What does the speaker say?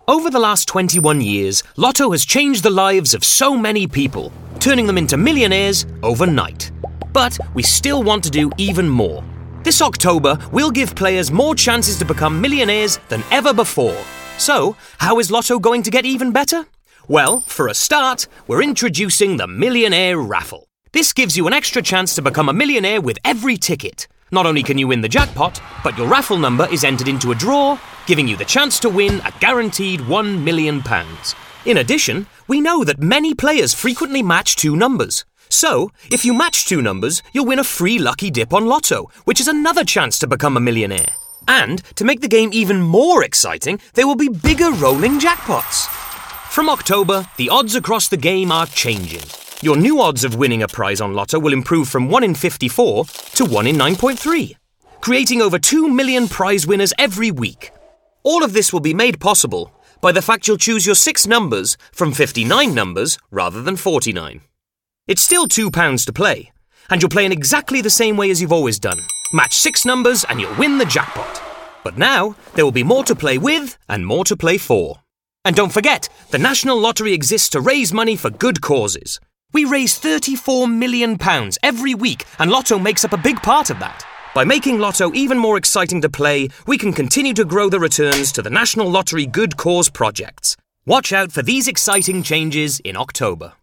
Over the last 21 years, Lotto has changed the lives of so many people, turning them into millionaires overnight. But we still want to do even more. This October, we'll give players more chances to become millionaires than ever before. So, how is Lotto going to get even better? Well, for a start, we're introducing the Millionaire Raffle. This gives you an extra chance to become a millionaire with every ticket. Not only can you win the jackpot, but your raffle number is entered into a draw, giving you the chance to win a guaranteed £1 million. In addition, we know that many players frequently match two numbers. So, if you match two numbers, you'll win a free lucky dip on Lotto, which is another chance to become a millionaire. And, to make the game even more exciting, there will be bigger rolling jackpots. From October, the odds across the game are changing. Your new odds of winning a prize on Lotto will improve from 1 in 54 to 1 in 9.3, creating over 2 million prize winners every week. All of this will be made possible by the fact you'll choose your 6 numbers from 59 numbers rather than 49. It's still £2 to play, and you'll play in exactly the same way as you've always done. Match 6 numbers and you'll win the jackpot. But now, there will be more to play with and more to play for. And don't forget, the National Lottery exists to raise money for good causes. We raise £34 million every week, and Lotto makes up a big part of that. By making Lotto even more exciting to play, we can continue to grow the returns to the National Lottery Good Cause projects. Watch out for these exciting changes in October.